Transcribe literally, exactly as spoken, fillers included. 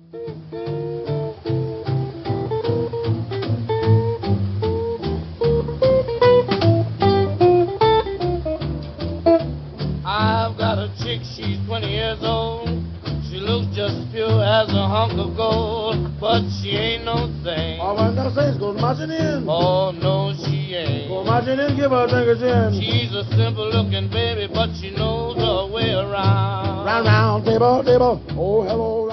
I've got a chick, she's twenty years old. She looks just as pure as a hunk of gold, but she ain't no saint. All I gotta say is go marching in. Oh, no, she ain't. Go marching in, give her a drink of gin. She's a simple-looking baby, but she knows her way around. Round, round, table, table. Oh, hello,